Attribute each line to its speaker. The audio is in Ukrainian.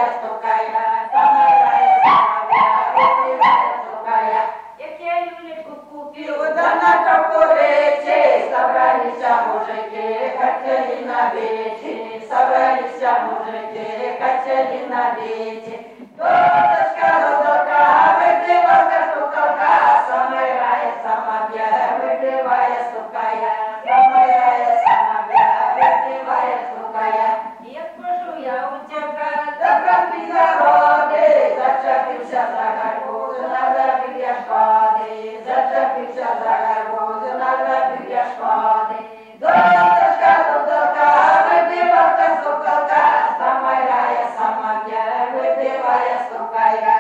Speaker 1: стукає, сама грає, сама випиває, стукає. Яке люлечку купив, да на топориці, собралися мужики, хотели на вечері, собралися мужики, хотели на вечері. Доточка, дотока, випивалка, стукалка, сама грає, сама б'є, випиває, стукає, сама грає, сама б'є, випиває, стукає. Як прошу я у тебе, добра твій народи, зачепився за гарбуз, наробив я шкоди, зачепився за гарбуз, наробив я шкоди. Доточка, дотока, випивалка, стукалка, сама грає, сама б'є, випиває, стукає.